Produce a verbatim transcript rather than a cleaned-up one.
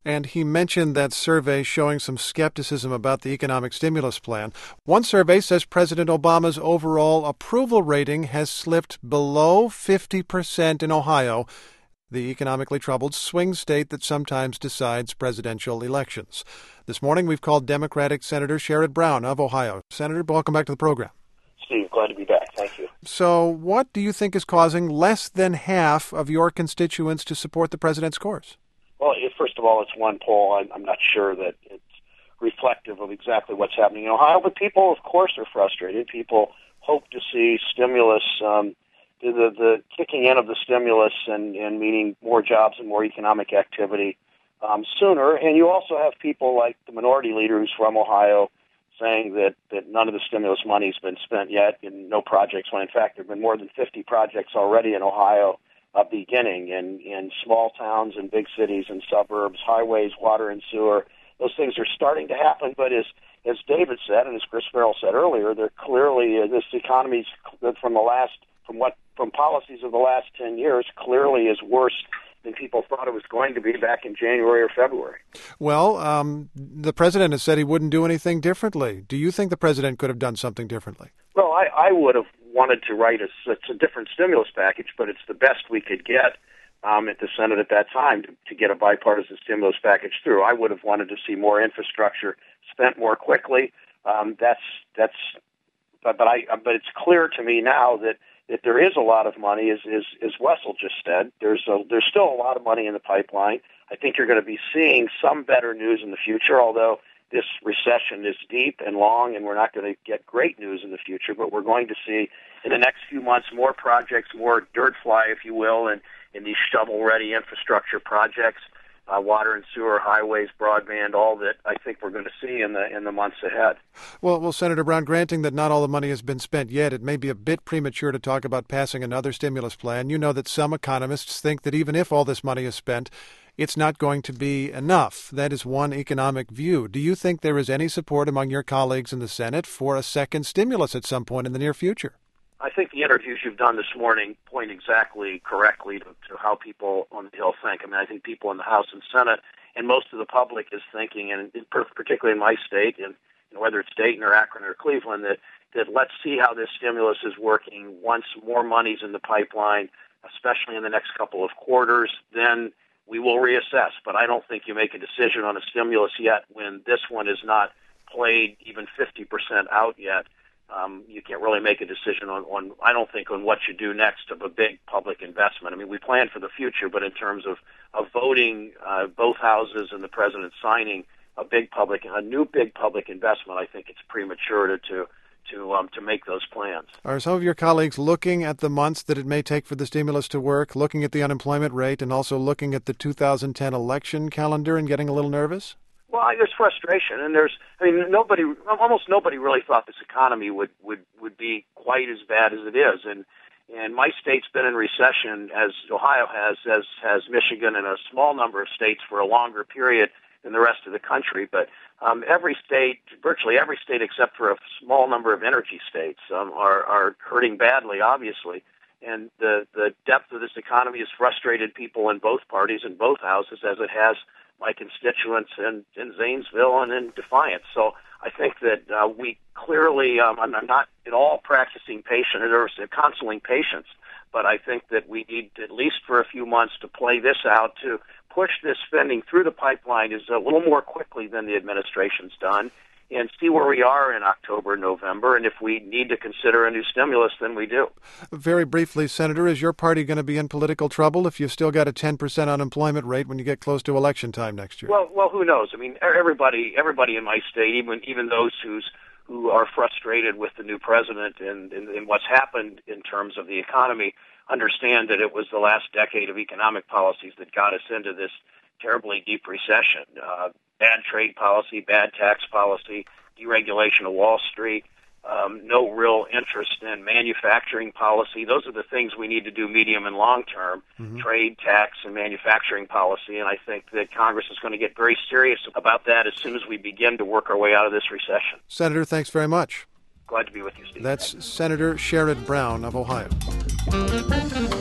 And he mentioned that survey showing some skepticism about the economic stimulus plan. One survey says President Obama's overall approval rating has slipped below fifty percent in Ohio, the economically troubled swing state that sometimes decides presidential elections. This morning we've called Democratic Senator Sherrod Brown of Ohio. Senator, welcome back to the program. Steve, glad to be back. Thank you. So what do you think is causing less than half of your constituents to support the president's course? Well, first of all, it's one poll. I'm, I'm not sure that it's reflective of exactly what's happening in Ohio, but people, of course, are frustrated. People hope to see stimulus, um, the, the, the kicking in of the stimulus and, and meaning more jobs and more economic activity um, sooner. And you also have people like the minority leader who's from Ohio saying that, that none of the stimulus money has been spent yet and no projects, when in fact there have been more than fifty projects already in Ohio uh, beginning in, in small towns and big cities and suburbs, highways, water and sewer. Those things are starting to happen, but as as David said and as Chris Farrell said earlier, they're clearly, uh, this economy's from the last, from what, from policies of the last ten years, clearly is worse than people thought it was going to be back in January or February. Well, um, the president has said he wouldn't do anything differently. Do you think the president could have done something differently? Well, I, I would have wanted to write a, it's a different stimulus package, but it's the best we could get um, at the Senate at that time to, to get a bipartisan stimulus package through. I would have wanted to see more infrastructure spent more quickly. Um, that's that's, but, but I but it's clear to me now that that there is a lot of money, as, as, as Wessel just said. There's a, there's still a lot of money in the pipeline. I think you're going to be seeing some better news in the future, although this recession is deep and long, and we're not going to get great news in the future, but we're going to see in the next few months more projects, more dirt fly, if you will, and in these shovel-ready infrastructure projects, uh, water and sewer, highways, broadband, all that I think we're going to see in the in the months ahead. Well, well, Senator Brown, granting that not all the money has been spent yet, it may be a bit premature to talk about passing another stimulus plan. You know that some economists think that even if all this money is spent, it's not going to be enough. That is one economic view. Do you think there is any support among your colleagues in the Senate for a second stimulus at some point in the near future? I think the interviews you've done this morning point exactly correctly to, to how people on the Hill think. I mean, I think people in the House and Senate and most of the public is thinking, and particularly in my state, and whether it's Dayton or Akron or Cleveland, that, that let's see how this stimulus is working. Once more money's in the pipeline, especially in the next couple of quarters, then we will reassess. But I don't think you make a decision on a stimulus yet when this one is not played even fifty percent out yet. Um, you can't really make a decision on, on, I don't think, on what you do next of a big public investment. I mean, we plan for the future, but in terms of, of voting, uh, both houses and the president signing a big public, a new big public investment, I think it's premature to, to, to, um, to make those plans. Are some of your colleagues looking at the months that it may take for the stimulus to work, looking at the unemployment rate, and also looking at the two thousand ten election calendar and getting a little nervous? Well, there's frustration, and there's, I mean, nobody, almost nobody really thought this economy would, would, would be quite as bad as it is. And, and my state's been in recession, as Ohio has, as has Michigan and a small number of states for a longer period than the rest of the country. But um, every state, virtually every state except for a small number of energy states, um, are, are hurting badly, obviously. And the, the depth of this economy has frustrated people in both parties and both houses, as it has my constituents in, in Zanesville and in Defiance. So I think that uh, we clearly, um, I'm not at all practicing patience or counseling patience, but I think that we need, at least for a few months, to play this out, to push this spending through the pipeline is a little more quickly than the administration's done, and see where we are in October, November, and if we need to consider a new stimulus, then we do. Very briefly, Senator, is your party going to be in political trouble if you've still got a ten percent unemployment rate when you get close to election time next year? Well, well, who knows? I mean, everybody, everybody in my state, even even those who's who are frustrated with the new president and, and, and what's happened in terms of the economy, understand that it was the last decade of economic policies that got us into this terribly deep recession. Uh, bad trade policy, bad tax policy, deregulation of Wall Street, um, no real interest in manufacturing policy. Those are the things we need to do medium and long term, mm-hmm. trade, tax, and manufacturing policy. And I think that Congress is going to get very serious about that as soon as we begin to work our way out of this recession. Senator, thanks very much. Glad to be with you, Steve. That's Senator Sherrod Brown of Ohio.